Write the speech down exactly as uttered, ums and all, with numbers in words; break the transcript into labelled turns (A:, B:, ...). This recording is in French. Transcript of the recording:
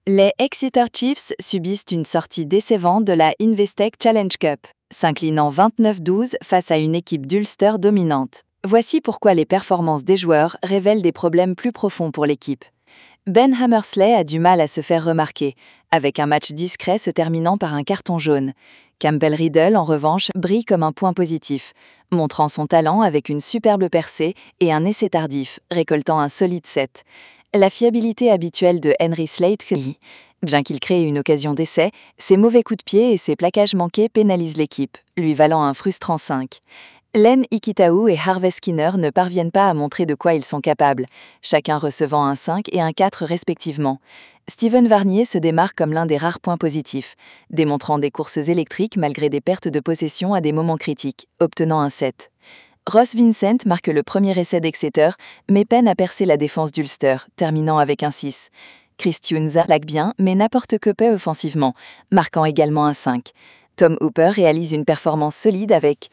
A: Les Exeter Chiefs subissent une sortie décevante de la Investec Challenge Cup, s'inclinant vingt-neuf douze face à une équipe d'Ulster dominante. Voici pourquoi les performances des joueurs révèlent des problèmes plus profonds pour l'équipe. Ben Hammersley a du mal à se faire remarquer, avec un match discret se terminant par un carton jaune. Campbell Riddle, en revanche, brille comme un point positif, montrant son talent avec une superbe percée et un essai tardif, récoltant un solide set. La fiabilité habituelle de Henry Slate, bien qu'il crée une occasion d'essai, ses mauvais coups de pied et ses plaquages manqués pénalisent l'équipe, lui valant un frustrant cinq. Len Ikitau et Harvey Skinner ne parviennent pas à montrer de quoi ils sont capables, chacun recevant un cinq et un quatre respectivement. Steven Varnier se démarque comme l'un des rares points positifs, démontrant des courses électriques malgré des pertes de possession à des moments critiques, obtenant un sept. Ross Vincent marque le premier essai d'Exeter, mais peine à percer la défense d'Ulster, terminant avec un six. Chris Tunza plaque bien, mais n'apporte que peu offensivement, marquant également un cinq. Tom Hooper réalise une performance solide avec